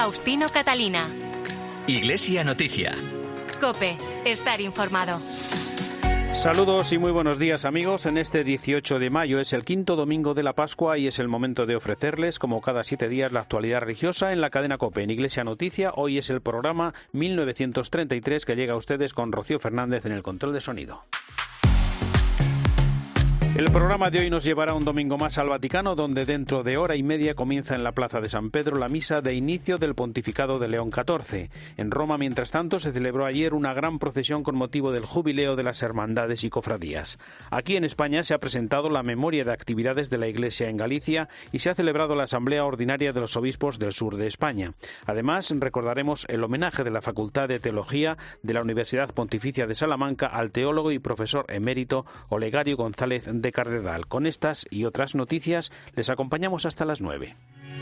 Faustino Catalina. Iglesia Noticia. COPE. Estar informado. Saludos y muy buenos días, amigos. En este 18 de mayo es el quinto domingo de la Pascua y es el momento de ofrecerles, como cada 7 días, la actualidad religiosa en la cadena COPE. En Iglesia Noticia, hoy es el programa 1933 que llega a ustedes con Rocío Fernández en el control de sonido. El programa de hoy nos llevará un domingo más al Vaticano, donde dentro de hora y media comienza en la Plaza de San Pedro la misa de inicio del pontificado de León XIV. En Roma, mientras tanto, se celebró ayer una gran procesión con motivo del jubileo de las hermandades y cofradías. Aquí en España se ha presentado la memoria de actividades de la Iglesia en Galicia y se ha celebrado la Asamblea Ordinaria de los Obispos del sur de España. Además, recordaremos el homenaje de la Facultad de Teología de la Universidad Pontificia de Salamanca al teólogo y profesor emérito Olegario González de Cardedal. Con estas y otras noticias les acompañamos hasta las 9.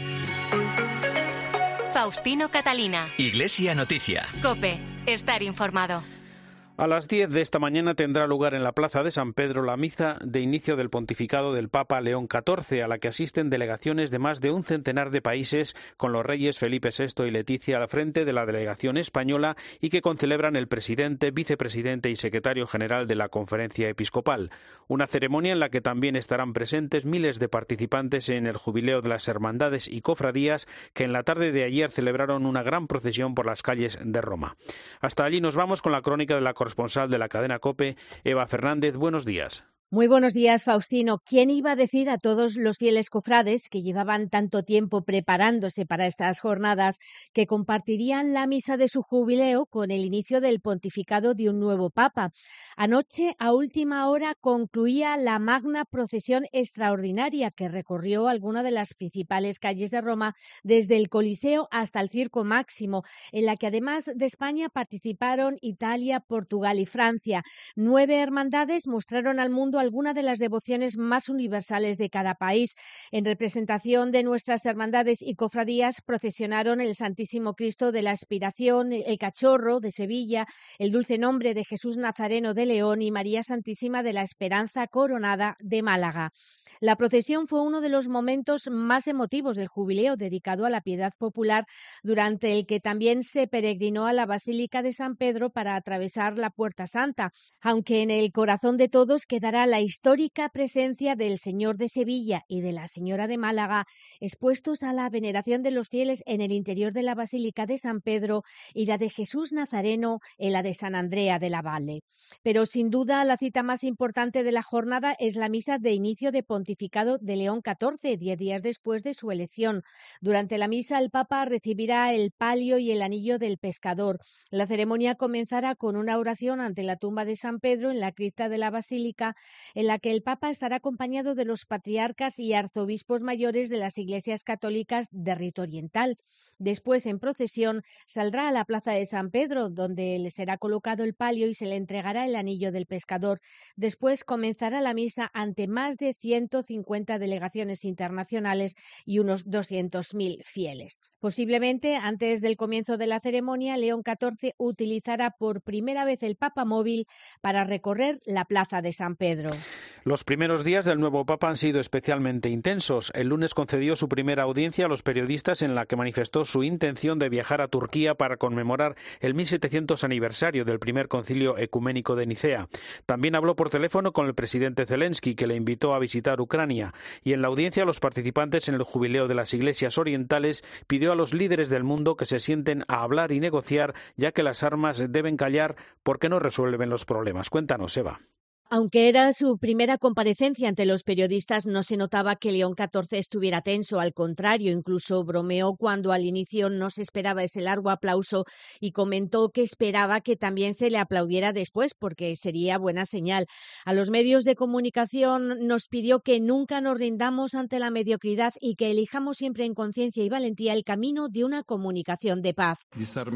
Faustino Catalina. Iglesia Noticia. COPE. Estar informado. A las 10 de esta mañana tendrá lugar en la Plaza de San Pedro la misa de inicio del pontificado del Papa León XIV, a la que asisten delegaciones de más de un centenar de países, con los reyes Felipe VI y Leticia al frente de la delegación española, y que concelebran el presidente, vicepresidente y secretario general de la Conferencia Episcopal. Una ceremonia en la que también estarán presentes miles de participantes en el jubileo de las hermandades y cofradías, que en la tarde de ayer celebraron una gran procesión por las calles de Roma. Hasta allí nos vamos con la crónica de la corresponsal de la cadena COPE, Eva Fernández. Buenos días. Muy buenos días, Faustino. ¿Quién iba a decir a todos los fieles cofrades que llevaban tanto tiempo preparándose para estas jornadas que compartirían la misa de su jubileo con el inicio del pontificado de un nuevo papa? Anoche, a última hora, concluía la magna procesión extraordinaria que recorrió alguna de las principales calles de Roma, desde el Coliseo hasta el Circo Máximo, en la que además de España participaron Italia, Portugal y Francia. 9 hermandades mostraron al mundo algunas de las devociones más universales de cada país. En representación de nuestras hermandades y cofradías procesionaron el Santísimo Cristo de la Expiración, el Cachorro de Sevilla, el Dulce Nombre de Jesús Nazareno de León y María Santísima de la Esperanza Coronada de Málaga. La procesión fue uno de los momentos más emotivos del jubileo dedicado a la piedad popular, durante el que también se peregrinó a la Basílica de San Pedro para atravesar la Puerta Santa, aunque en el corazón de todos quedará la histórica presencia del Señor de Sevilla y de la Señora de Málaga, expuestos a la veneración de los fieles en el interior de la Basílica de San Pedro, y la de Jesús Nazareno en la de San Andrea de la Valle. Pero sin duda la cita más importante de la jornada es la misa de inicio de pontificado de León XIV, 10 días después de su elección. Durante la misa el Papa recibirá el palio y el anillo del pescador. La ceremonia comenzará con una oración ante la tumba de San Pedro en la cripta de la Basílica, en la que el Papa estará acompañado de los patriarcas y arzobispos mayores de las iglesias católicas de rito oriental. Después, en procesión, saldrá a la Plaza de San Pedro, donde le será colocado el palio y se le entregará el anillo del pescador. Después comenzará la misa ante más de 150 delegaciones internacionales y unos 200.000 fieles. Posiblemente, antes del comienzo de la ceremonia, León XIV utilizará por primera vez el Papa móvil para recorrer la Plaza de San Pedro. Los primeros días del nuevo Papa han sido especialmente intensos. El lunes concedió su primera audiencia a los periodistas, en la que manifestó su intención de viajar a Turquía para conmemorar el 1700 aniversario del primer concilio ecuménico de Nicea. También habló por teléfono con el presidente Zelensky, que le invitó a visitar Ucrania. Y en la audiencia a los participantes en el jubileo de las iglesias orientales pidió a los líderes del mundo que se sienten a hablar y negociar, ya que las armas deben callar porque no resuelven los problemas. Cuéntanos, Eva. Aunque era su primera comparecencia ante los periodistas, no se notaba que León XIV estuviera tenso. Al contrario, incluso bromeó cuando al inicio no se esperaba ese largo aplauso y comentó que esperaba que también se le aplaudiera después, porque sería buena señal. A los medios de comunicación nos pidió que nunca nos rindamos ante la mediocridad y que elijamos siempre en conciencia y valentía el camino de una comunicación de paz.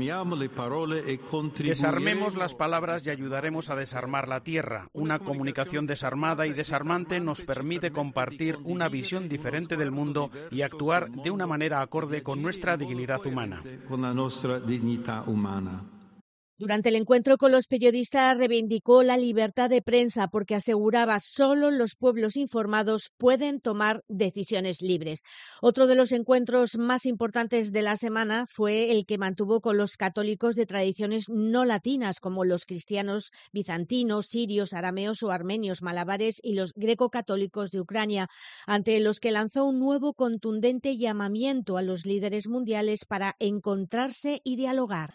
Desarmemos las palabras y ayudaremos a desarmar la tierra. Una comunicación desarmada y desarmante nos permite compartir una visión diferente del mundo y actuar de una manera acorde con nuestra dignidad humana. Durante el encuentro con los periodistas reivindicó la libertad de prensa porque aseguraba solo los pueblos informados pueden tomar decisiones libres. Otro de los encuentros más importantes de la semana fue el que mantuvo con los católicos de tradiciones no latinas como los cristianos bizantinos, sirios, arameos o armenios, malabares y los greco-católicos de Ucrania, ante los que lanzó un nuevo contundente llamamiento a los líderes mundiales para encontrarse y dialogar.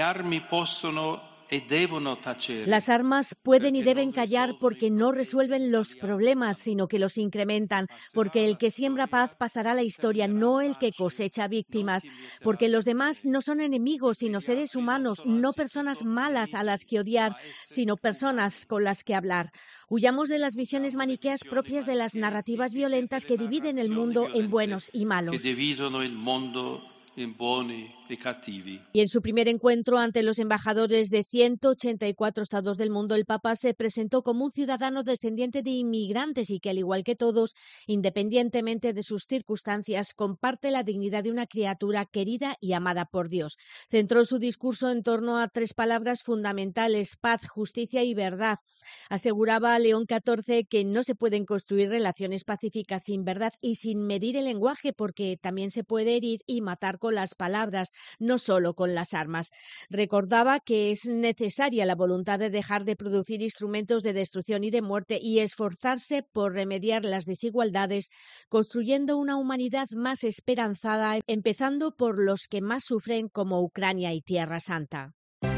Las armas pueden y deben callar porque no resuelven los problemas, sino que los incrementan, porque el que siembra paz pasará a la historia, no el que cosecha víctimas, porque los demás no son enemigos, sino seres humanos, no personas malas a las que odiar, sino personas con las que hablar. Huyamos de las visiones maniqueas propias de las narrativas violentas que dividen el mundo en buenos y malos. Y en su primer encuentro ante los embajadores de 184 estados del mundo, el Papa se presentó como un ciudadano descendiente de inmigrantes y que, al igual que todos, independientemente de sus circunstancias, comparte la dignidad de una criatura querida y amada por Dios. Centró su discurso en torno a 3 palabras fundamentales: paz, justicia y verdad. Aseguraba a León XIV que no se pueden construir relaciones pacíficas sin verdad y sin medir el lenguaje, porque también se puede herir y matar con las palabras, no solo con las armas. Recordaba que es necesaria la voluntad de dejar de producir instrumentos de destrucción y de muerte y esforzarse por remediar las desigualdades, construyendo una humanidad más esperanzada, empezando por los que más sufren, como Ucrania y Tierra Santa.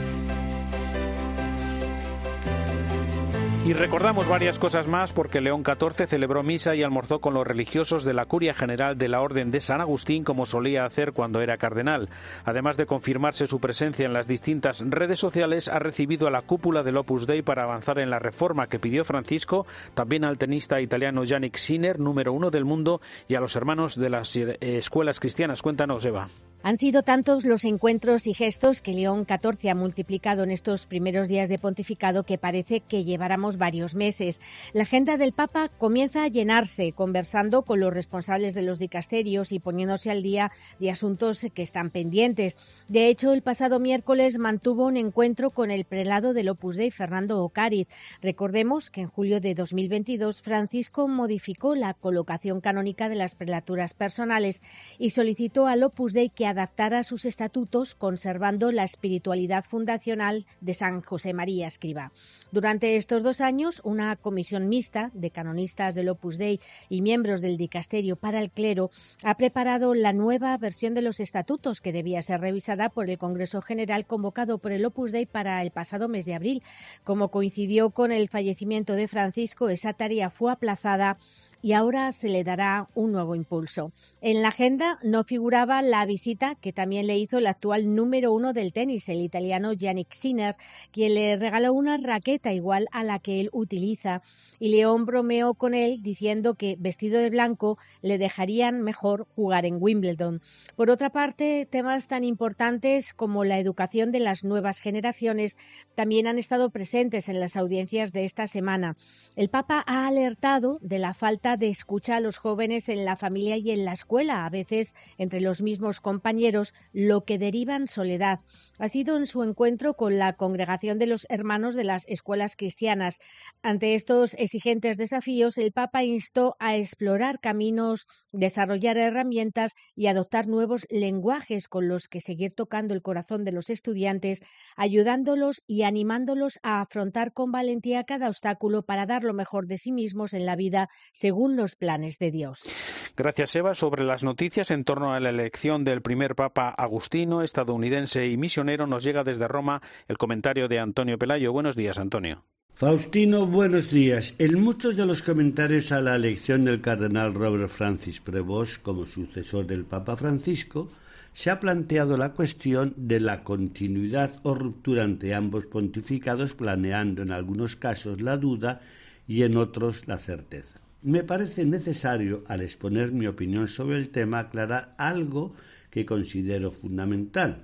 Y recordamos varias cosas más porque León XIV celebró misa y almorzó con los religiosos de la Curia General de la Orden de San Agustín, como solía hacer cuando era cardenal. Además de confirmarse su presencia en las distintas redes sociales, ha recibido a la cúpula del Opus Dei para avanzar en la reforma que pidió Francisco, también al tenista italiano Jannik Sinner, número 1 del mundo, y a los hermanos de las escuelas cristianas. Cuéntanos, Eva. Han sido tantos los encuentros y gestos que León XIV ha multiplicado en estos primeros días de pontificado que parece que lleváramos varios meses. La agenda del Papa comienza a llenarse, conversando con los responsables de los dicasterios y poniéndose al día de asuntos que están pendientes. De hecho, el pasado miércoles mantuvo un encuentro con el prelado del Opus Dei, Fernando Ocariz. Recordemos que en julio de 2022 Francisco modificó la colocación canónica de las prelaturas personales y solicitó al Opus Dei que adaptara sus estatutos conservando la espiritualidad fundacional de San José María Escrivá. Durante estos 2 años, una comisión mixta de canonistas del Opus Dei y miembros del dicasterio para el clero ha preparado la nueva versión de los estatutos que debía ser revisada por el Congreso General convocado por el Opus Dei para el pasado mes de abril. Como coincidió con el fallecimiento de Francisco, esa tarea fue aplazada y ahora se le dará un nuevo impulso. En la agenda no figuraba la visita que también le hizo el actual número 1 del tenis, el italiano Jannik Sinner, quien le regaló una raqueta igual a la que él utiliza, y León bromeó con él diciendo que, vestido de blanco, le dejarían mejor jugar en Wimbledon. Por otra parte, temas tan importantes como la educación de las nuevas generaciones también han estado presentes en las audiencias de esta semana. El Papa ha alertado de la falta de escucha a los jóvenes en la familia y en la escuela, a veces entre los mismos compañeros, lo que deriva en soledad. Ha sido en su encuentro con la Congregación de los Hermanos de las Escuelas Cristianas. Ante estos exigentes desafíos, el Papa instó a explorar caminos, desarrollar herramientas y adoptar nuevos lenguajes con los que seguir tocando el corazón de los estudiantes, ayudándolos y animándolos a afrontar con valentía cada obstáculo para dar lo mejor de sí mismos en la vida según los planes de Dios. Gracias, Eva. Sobre las noticias en torno a la elección del primer Papa Agustino, estadounidense y misionero, nos llega desde Roma el comentario de Antonio Pelayo. Buenos días, Antonio. Faustino, buenos días. En muchos de los comentarios a la elección del cardenal Robert Francis Prevost como sucesor del Papa Francisco, se ha planteado la cuestión de la continuidad o ruptura entre ambos pontificados, planeando en algunos casos la duda y en otros la certeza. Me parece necesario, al exponer mi opinión sobre el tema, aclarar algo que considero fundamental.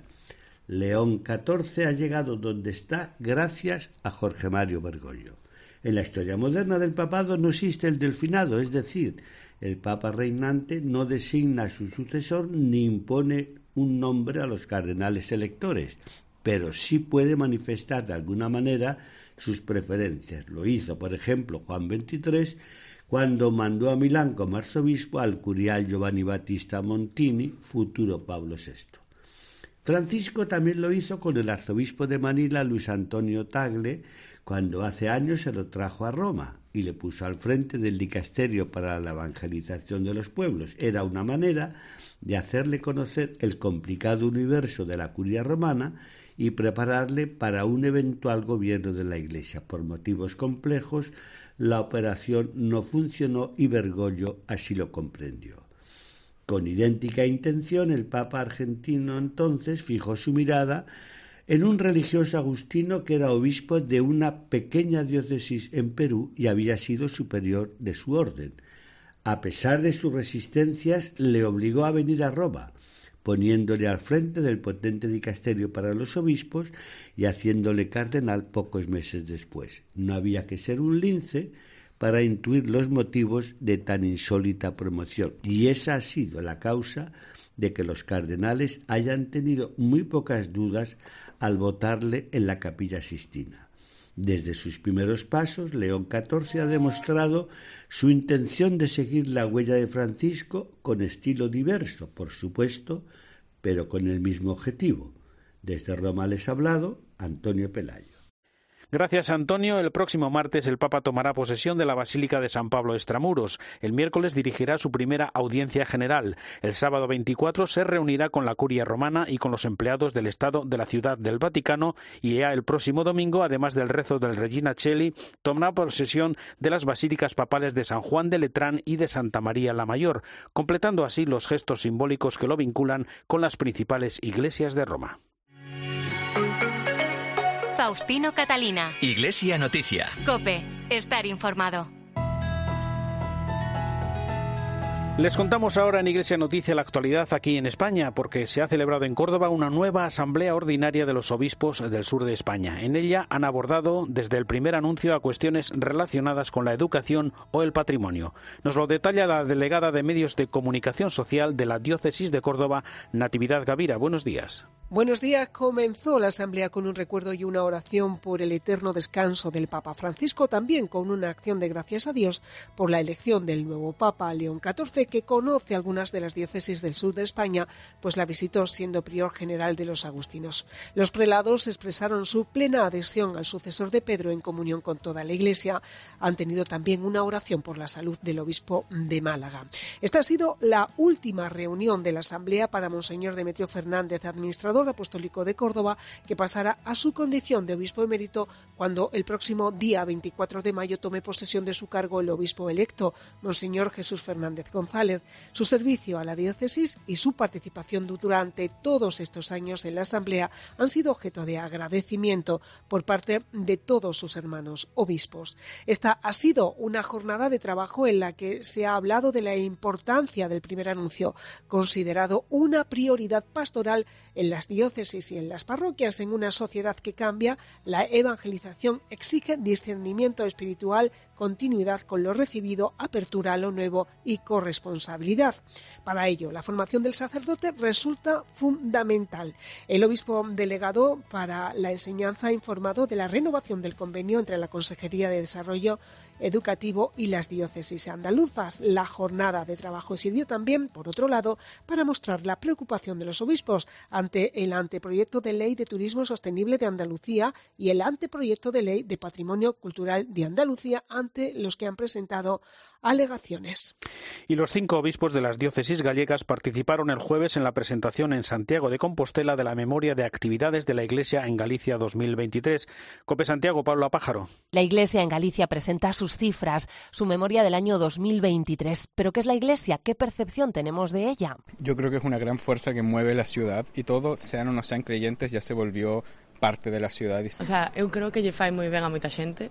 León XIV ha llegado donde está gracias a Jorge Mario Bergoglio. En la historia moderna del papado no existe el delfinado, es decir, el papa reinante no designa a su sucesor ni impone un nombre a los cardenales electores. pero sí puede manifestar de alguna manera sus preferencias. Lo hizo, por ejemplo, Juan XXIII, cuando mandó a Milán como arzobispo al curial Giovanni Battista Montini, futuro Pablo VI. Francisco también lo hizo con el arzobispo de Manila, Luis Antonio Tagle, cuando hace años se lo trajo a Roma y le puso al frente del dicasterio para la evangelización de los pueblos. Era una manera de hacerle conocer el complicado universo de la curia romana y prepararle para un eventual gobierno de la Iglesia. Por motivos complejos, la operación no funcionó y Bergoglio así lo comprendió. Con idéntica intención, el Papa argentino entonces fijó su mirada en un religioso agustino que era obispo de una pequeña diócesis en Perú y había sido superior de su orden. A pesar de sus resistencias, le obligó a venir a Roma, poniéndole al frente del potente dicasterio para los obispos y haciéndole cardenal pocos meses después. No había que ser un lince para intuir los motivos de tan insólita promoción, y esa ha sido la causa de que los cardenales hayan tenido muy pocas dudas al votarle en la Capilla Sixtina. Desde sus primeros pasos, León XIV ha demostrado su intención de seguir la huella de Francisco con estilo diverso, por supuesto, pero con el mismo objetivo. Desde Roma les ha hablado Antonio Pelayo. Gracias, Antonio. El próximo martes el Papa tomará posesión de la Basílica de San Pablo Extramuros. El miércoles dirigirá su primera audiencia general. El sábado 24 se reunirá con la curia romana y con los empleados del Estado de la Ciudad del Vaticano, y ya el próximo domingo, además del rezo del Regina Coeli, tomará posesión de las basílicas papales de San Juan de Letrán y de Santa María la Mayor, completando así los gestos simbólicos que lo vinculan con las principales iglesias de Roma. Faustino Catalina. Iglesia Noticia. COPE. Estar informado. Les contamos ahora en Iglesia Noticia la actualidad aquí en España, porque se ha celebrado en Córdoba una nueva asamblea ordinaria de los obispos del sur de España. En ella han abordado desde el primer anuncio a cuestiones relacionadas con la educación o el patrimonio. Nos lo detalla la delegada de Medios de Comunicación Social de la Diócesis de Córdoba, Natividad Gavira. Buenos días. Buenos días. Comenzó la asamblea con un recuerdo y una oración por el eterno descanso del Papa Francisco, también con una acción de gracias a Dios por la elección del nuevo Papa León XIV, que conoce algunas de las diócesis del sur de España, pues la visitó siendo prior general de los agustinos. Los prelados expresaron su plena adhesión al sucesor de Pedro en comunión con toda la Iglesia. Han tenido también una oración por la salud del obispo de Málaga. Esta ha sido la última reunión de la asamblea para Monseñor Demetrio Fernández, administrador apostólico de Córdoba, que pasará a su condición de obispo emérito cuando el próximo día 24 de mayo tome posesión de su cargo el obispo electo, Monseñor Jesús Fernández González. Su servicio a la diócesis y su participación durante todos estos años en la asamblea han sido objeto de agradecimiento por parte de todos sus hermanos obispos. Esta ha sido una jornada de trabajo en la que se ha hablado de la importancia del primer anuncio, considerado una prioridad pastoral en las diócesis y en las parroquias. En una sociedad que cambia, la evangelización exige discernimiento espiritual, continuidad con lo recibido, apertura a lo nuevo y corresponsabilidad. Para ello, la formación del sacerdote resulta fundamental. El obispo delegado para la enseñanza ha informado de la renovación del convenio entre la Consejería de Desarrollo Educativo y las diócesis andaluzas. La jornada de trabajo sirvió también, por otro lado, para mostrar la preocupación de los obispos ante el anteproyecto de ley de turismo sostenible de Andalucía y el anteproyecto de ley de patrimonio cultural de Andalucía, ante los que han presentado alegaciones. Y los 5 obispos de las diócesis gallegas participaron el jueves en la presentación en Santiago de Compostela de la memoria de actividades de la Iglesia en Galicia 2023. COPE Santiago, Pablo Apájaro. La Iglesia en Galicia presenta sus cifras, su memoria del año 2023. ¿Pero qué es la Iglesia? ¿Qué percepción tenemos de ella? Yo creo que es una gran fuerza que mueve la ciudad y todo, sean o no sean creyentes, ya se volvió parte de la ciudad. O sea, eu creo que lle fai moi ben a moita xente,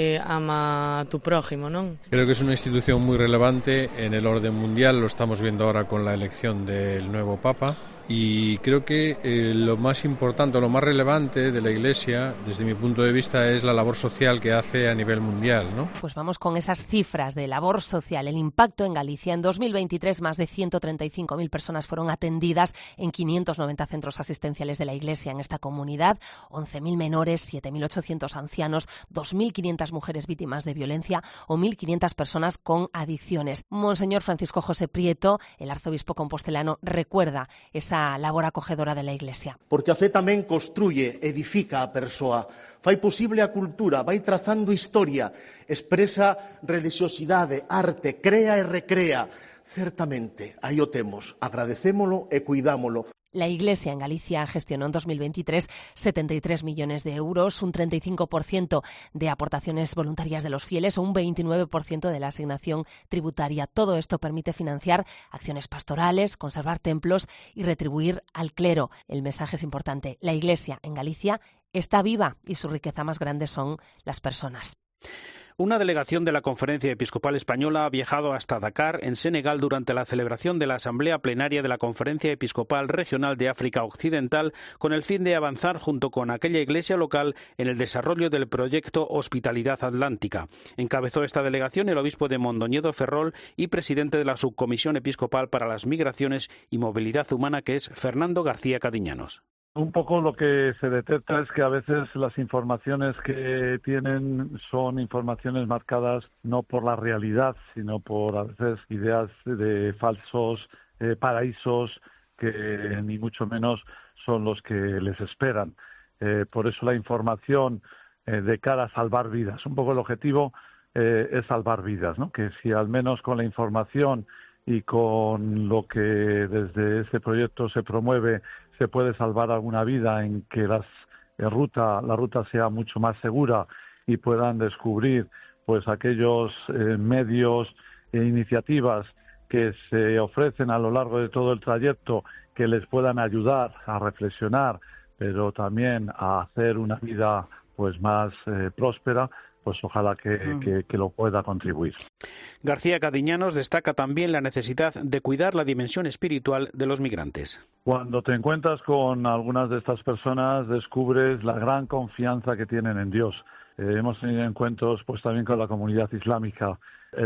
ama tu prójimo, non? Creo que es una institución muy relevante en el orden mundial, lo estamos viendo ahora con la elección del nuevo Papa, Y creo que lo más importante, lo más relevante de la Iglesia, desde mi punto de vista, es la labor social que hace a nivel mundial, ¿no? Pues vamos con esas cifras de labor social. El impacto en Galicia. En 2023, más de 135.000 personas fueron atendidas en 590 centros asistenciales de la Iglesia en esta comunidad. 11.000 menores, 7.800 ancianos, 2.500 mujeres víctimas de violencia o 1.500 personas con adicciones. Monseñor Francisco José Prieto, el arzobispo compostelano, recuerda esa labor acogedora de la Iglesia. Porque a fe tamén construye, edifica a persoa, fai posible a cultura, vai trazando historia, expresa religiosidade, arte, crea e recrea. Certamente, aí o temos, agradecémolo e cuidámolo. La Iglesia en Galicia gestionó en 2023 73 millones de euros, un 35% de aportaciones voluntarias de los fieles o un 29% de la asignación tributaria. Todo esto permite financiar acciones pastorales, conservar templos y retribuir al clero. El mensaje es importante. La Iglesia en Galicia está viva y su riqueza más grande son las personas. Una delegación de la Conferencia Episcopal Española ha viajado hasta Dakar, en Senegal, durante la celebración de la Asamblea Plenaria de la Conferencia Episcopal Regional de África Occidental, con el fin de avanzar junto con aquella iglesia local en el desarrollo del proyecto Hospitalidad Atlántica. Encabezó esta delegación el obispo de Mondoñedo Ferrol y presidente de la Subcomisión Episcopal para las Migraciones y Movilidad Humana, que es Fernando García Cadiñanos. Un poco lo que se detecta es que a veces las informaciones que tienen son informaciones marcadas no por la realidad, sino por a veces ideas de falsos paraísos que ni mucho menos son los que les esperan. Por eso la información de cara a salvar vidas. Un poco el objetivo es salvar vidas, ¿no? Que si al menos con la información y con lo que desde este proyecto se promueve se puede salvar alguna vida, en que la ruta sea mucho más segura y puedan descubrir pues aquellos medios e iniciativas que se ofrecen a lo largo de todo el trayecto que les puedan ayudar a reflexionar, pero también a hacer una vida pues más próspera, pues ojalá que lo pueda contribuir. García Cadiñanos destaca también la necesidad de cuidar la dimensión espiritual de los migrantes. Cuando te encuentras con algunas de estas personas, descubres la gran confianza que tienen en Dios. Hemos tenido encuentros pues también con la comunidad islámica.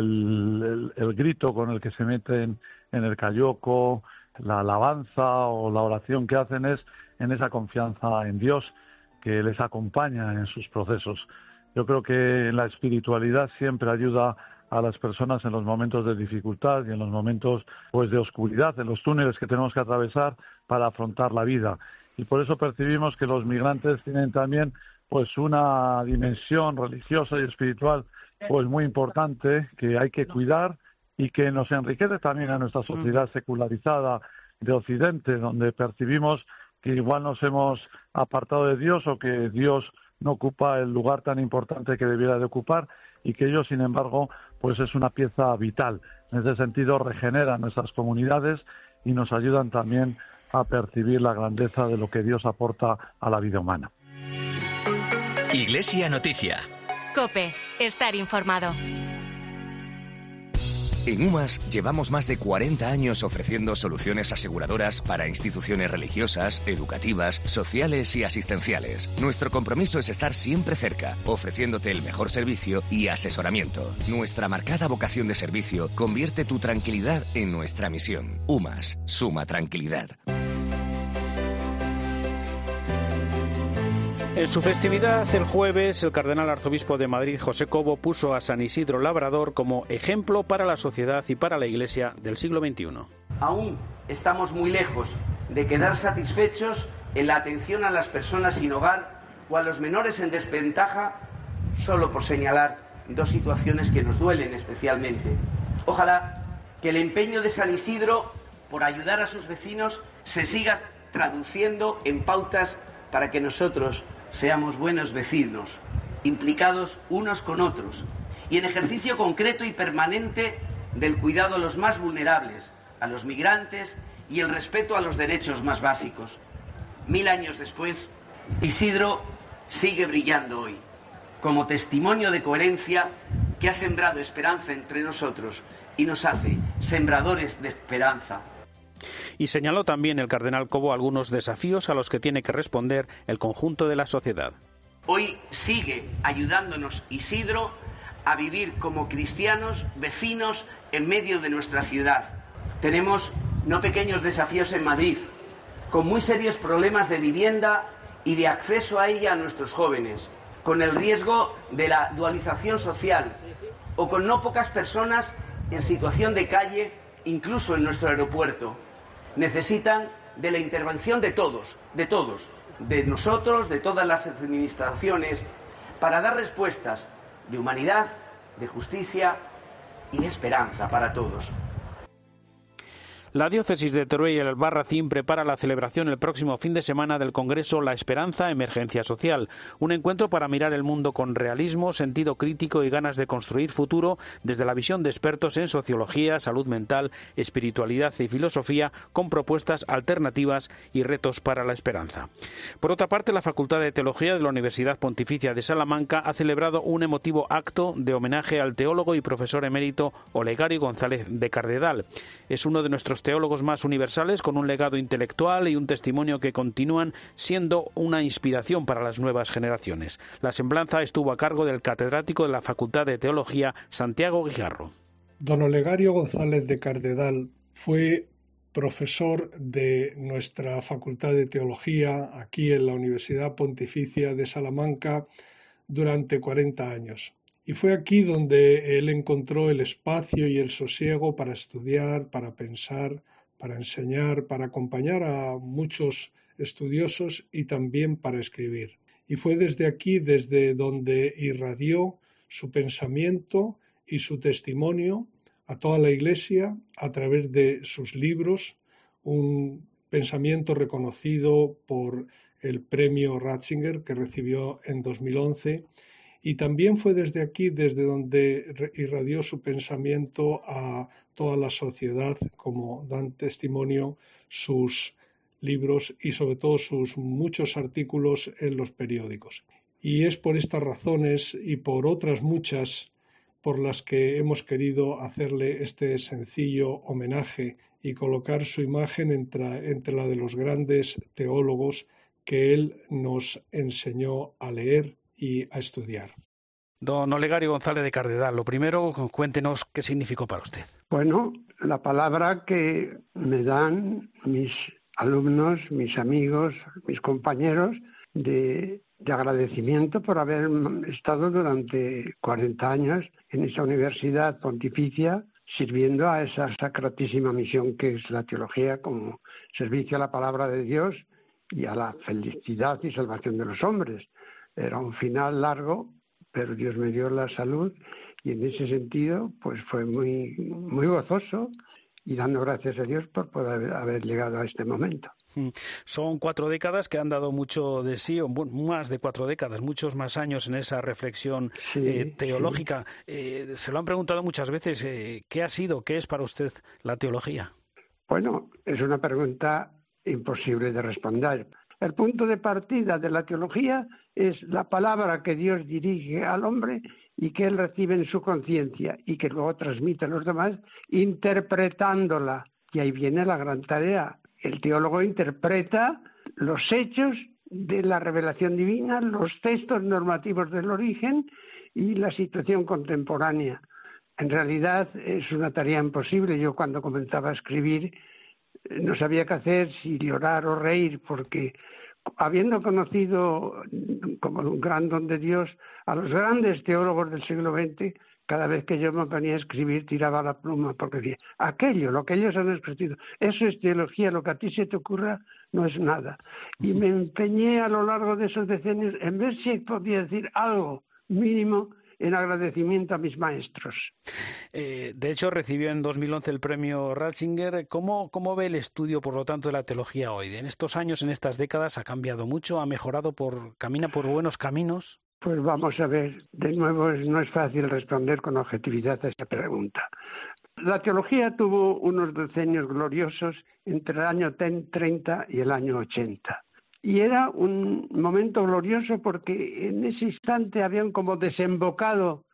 El grito con el que se meten en el cayoco, la alabanza o la oración que hacen es en esa confianza en Dios que les acompaña en sus procesos. Yo creo que la espiritualidad siempre ayuda a las personas en los momentos de dificultad y en los momentos pues de oscuridad, en los túneles que tenemos que atravesar para afrontar la vida. Y por eso percibimos que los migrantes tienen también pues una dimensión religiosa y espiritual pues muy importante que hay que cuidar y que nos enriquece también a nuestra sociedad secularizada de Occidente, donde percibimos que igual nos hemos apartado de Dios o que Dios no ocupa el lugar tan importante que debiera de ocupar y que ellos, sin embargo, pues es una pieza vital. En ese sentido, regeneran nuestras comunidades y nos ayudan también a percibir la grandeza de lo que Dios aporta a la vida humana. Iglesia Noticia. COPE. Estar informado. En UMAS llevamos más de 40 años ofreciendo soluciones aseguradoras para instituciones religiosas, educativas, sociales y asistenciales. Nuestro compromiso es estar siempre cerca, ofreciéndote el mejor servicio y asesoramiento. Nuestra marcada vocación de servicio convierte tu tranquilidad en nuestra misión. UMAS, suma tranquilidad. En su festividad, el jueves, el cardenal arzobispo de Madrid, José Cobo, puso a San Isidro Labrador como ejemplo para la sociedad y para la Iglesia del siglo XXI. Aún estamos muy lejos de quedar satisfechos en la atención a las personas sin hogar o a los menores en desventaja, solo por señalar dos situaciones que nos duelen especialmente. Ojalá que el empeño de San Isidro por ayudar a sus vecinos se siga traduciendo en pautas para que nosotros seamos buenos vecinos, implicados unos con otros y en ejercicio concreto y permanente del cuidado a los más vulnerables, a los migrantes y el respeto a los derechos más básicos. 1000 años después, Isidro sigue brillando hoy, como testimonio de coherencia que ha sembrado esperanza entre nosotros y nos hace sembradores de esperanza. Y señaló también el cardenal Cobo algunos desafíos a los que tiene que responder el conjunto de la sociedad. Hoy sigue ayudándonos Isidro a vivir como cristianos, vecinos, en medio de nuestra ciudad. Tenemos no pequeños desafíos en Madrid, con muy serios problemas de vivienda y de acceso a ella a nuestros jóvenes, con el riesgo de la dualización social o con no pocas personas en situación de calle, incluso en nuestro aeropuerto. Necesitan de la intervención de todos, de nosotros, de todas las administraciones, para dar respuestas de humanidad, de justicia y de esperanza para todos. La diócesis de Teruel y el Albarracín prepara la celebración el próximo fin de semana del Congreso La Esperanza, Emergencia Social, un encuentro para mirar el mundo con realismo, sentido crítico y ganas de construir futuro desde la visión de expertos en sociología, salud mental, espiritualidad y filosofía, con propuestas alternativas y retos para la esperanza. Por otra parte, la Facultad de Teología de la Universidad Pontificia de Salamanca ha celebrado un emotivo acto de homenaje al teólogo y profesor emérito Olegario González de Cardedal. Es uno de nuestros teólogos más universales, con un legado intelectual y un testimonio que continúan siendo una inspiración para las nuevas generaciones. La semblanza estuvo a cargo del catedrático de la Facultad de Teología, Santiago Guijarro. Don Olegario González de Cardedal fue profesor de nuestra Facultad de Teología aquí en la Universidad Pontificia de Salamanca durante 40 años. Y fue aquí donde él encontró el espacio y el sosiego para estudiar, para pensar, para enseñar, para acompañar a muchos estudiosos y también para escribir. Y fue desde aquí, desde donde irradió su pensamiento y su testimonio a toda la Iglesia a través de sus libros, un pensamiento reconocido por el premio Ratzinger que recibió en 2011. Y también fue desde aquí, desde donde irradió su pensamiento a toda la sociedad, como dan testimonio sus libros y sobre todo sus muchos artículos en los periódicos. Y es por estas razones y por otras muchas por las que hemos querido hacerle este sencillo homenaje y colocar su imagen entre la de los grandes teólogos que él nos enseñó a leer y a estudiar. Don Olegario González de Cardedal, lo primero, cuéntenos qué significó para usted. Bueno, la palabra que me dan mis alumnos, mis amigos, mis compañeros, de agradecimiento por haber estado durante 40 años en esa universidad pontificia, sirviendo a esa sacratísima misión que es la teología como servicio a la palabra de Dios y a la felicidad y salvación de los hombres. Era un final largo, pero Dios me dio la salud y en ese sentido pues fue muy, muy gozoso y dando gracias a Dios por poder haber llegado a este momento. Son 4 décadas que han dado mucho de sí, o más de 4 décadas, muchos más años en esa reflexión teológica. Sí. Se lo han preguntado muchas veces, ¿qué ha sido, qué es para usted la teología? Bueno, es una pregunta imposible de responder. El punto de partida de la teología es la palabra que Dios dirige al hombre y que él recibe en su conciencia y que luego transmite a los demás interpretándola. Y ahí viene la gran tarea. El teólogo interpreta los hechos de la revelación divina, los textos normativos del origen y la situación contemporánea. En realidad es una tarea imposible. Yo cuando comenzaba a escribir no sabía qué hacer, si llorar o reír, porque habiendo conocido como un gran don de Dios a los grandes teólogos del siglo XX, cada vez que yo me ponía a escribir tiraba la pluma porque decía, lo que ellos han escrito, eso es teología, lo que a ti se te ocurra no es nada. Y me empeñé a lo largo de esos decenios en ver si podía decir algo mínimo en agradecimiento a mis maestros. De hecho, recibió en 2011 el premio Ratzinger. ¿Cómo ve el estudio, por lo tanto, de la teología hoy? En estos años, en estas décadas, ¿ha cambiado mucho? ¿Ha mejorado? ¿Camina por buenos caminos? Pues vamos a ver, de nuevo no es fácil responder con objetividad a esta pregunta. La teología tuvo unos decenios gloriosos entre el año 30 y el año 80. Y era un momento glorioso porque en ese instante habían como desembocado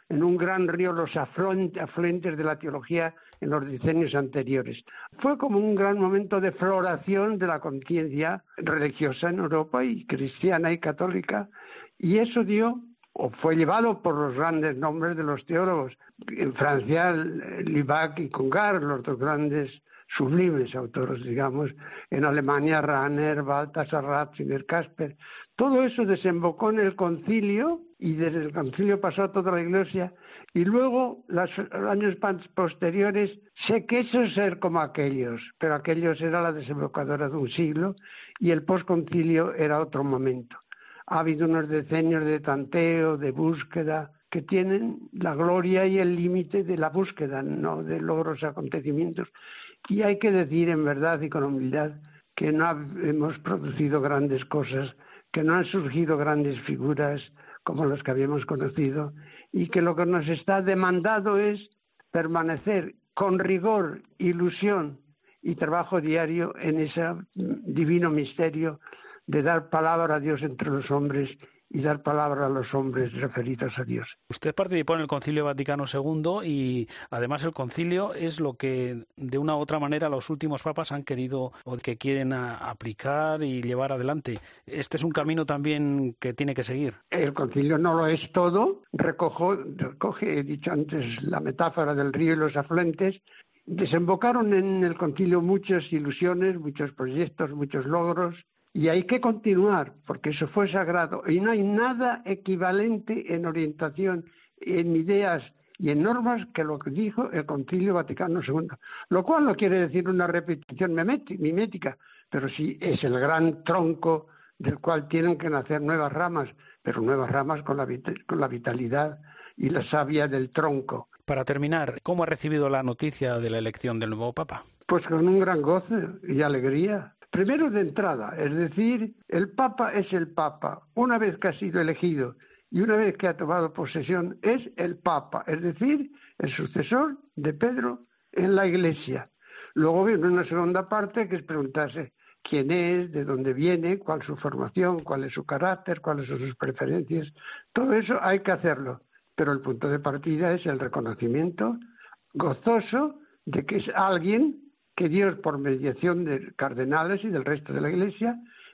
en un gran río los afluentes de la teología en los decenios anteriores. Fue como un gran momento de floración de la conciencia religiosa en Europa, y cristiana y católica, y eso dio, o fue llevado por los grandes nombres de los teólogos. En Francia, Lubac y Congar, los dos grandes sublimes autores, digamos. En Alemania, Rahner, Balthasar, Ratzinger, Casper. Todo eso desembocó en el concilio, y desde el concilio pasó a toda la Iglesia, y luego, los años posteriores, se quiso ser como aquellos, pero aquellos era la desembocadura de un siglo, y el posconcilio era otro momento. Ha habido unos decenios de tanteo, de búsqueda, que tienen la gloria y el límite de la búsqueda, no de logros acontecimientos. Y hay que decir en verdad y con humildad que no hemos producido grandes cosas, que no han surgido grandes figuras como las que habíamos conocido, y que lo que nos está demandado es permanecer con rigor, ilusión y trabajo diario en ese divino misterio de dar palabra a Dios entre los hombres y dar palabra a los hombres referidos a Dios. Usted participó en el Concilio Vaticano II y además el concilio es lo que de una u otra manera los últimos papas han querido o que quieren aplicar y llevar adelante. Este es un camino también que tiene que seguir. El concilio no lo es todo, recoge, he dicho antes, la metáfora del río y los afluentes. Desembocaron en el concilio muchas ilusiones, muchos proyectos, muchos logros. Y hay que continuar, porque eso fue sagrado. Y no hay nada equivalente en orientación, en ideas y en normas que lo que dijo el Concilio Vaticano II. Lo cual no quiere decir una repetición mimética, pero sí es el gran tronco del cual tienen que nacer nuevas ramas, pero nuevas ramas con la vitalidad y la savia del tronco. Para terminar, ¿cómo ha recibido la noticia de la elección del nuevo Papa? Pues con un gran goce y alegría. Primero de entrada, es decir, el Papa es el Papa. Una vez que ha sido elegido y una vez que ha tomado posesión, es el Papa, es decir, el sucesor de Pedro en la Iglesia. Luego viene una segunda parte que es preguntarse quién es, de dónde viene, cuál es su formación, cuál es su carácter, cuáles son sus preferencias. Todo eso hay que hacerlo, pero el punto de partida es el reconocimiento gozoso de que es alguien que Dios, por mediación de cardenales y del resto de la Iglesia,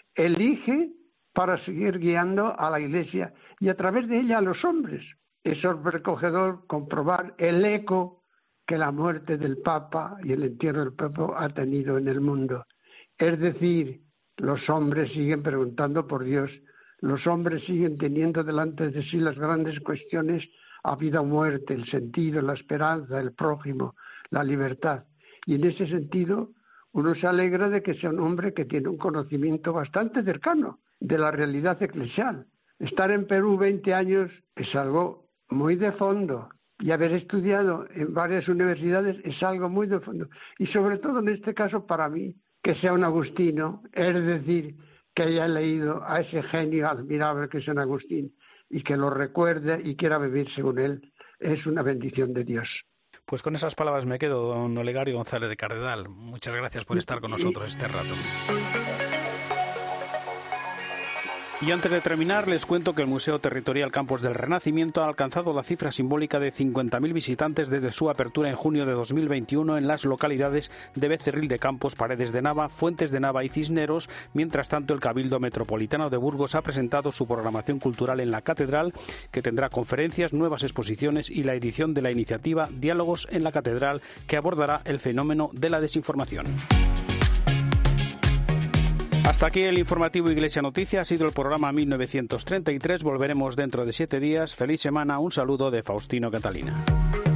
elige para seguir guiando a la Iglesia y a través de ella a los hombres. Es sobrecogedor comprobar el eco que la muerte del Papa y el entierro del Papa ha tenido en el mundo. Es decir, los hombres siguen preguntando por Dios, los hombres siguen teniendo delante de sí las grandes cuestiones a vida o muerte, el sentido, la esperanza, el prójimo, la libertad. Y en ese sentido, uno se alegra de que sea un hombre que tiene un conocimiento bastante cercano de la realidad eclesial. Estar en Perú 20 años es algo muy de fondo, y haber estudiado en varias universidades es algo muy de fondo. Y sobre todo en este caso para mí, que sea un agustino, es decir, que haya leído a ese genio admirable que es San Agustín y que lo recuerde y quiera vivir según él, es una bendición de Dios. Pues con esas palabras me quedo, don Olegario González de Cardedal. Muchas gracias por estar con nosotros este rato. Y antes de terminar, les cuento que el Museo Territorial Campos del Renacimiento ha alcanzado la cifra simbólica de 50.000 visitantes desde su apertura en junio de 2021 en las localidades de Becerril de Campos, Paredes de Nava, Fuentes de Nava y Cisneros. Mientras tanto, el Cabildo Metropolitano de Burgos ha presentado su programación cultural en la Catedral, que tendrá conferencias, nuevas exposiciones y la edición de la iniciativa Diálogos en la Catedral, que abordará el fenómeno de la desinformación. Hasta aquí el informativo Iglesia Noticia. Ha sido el programa 1933. Volveremos dentro de 7 días. Feliz semana. Un saludo de Faustino Catalina.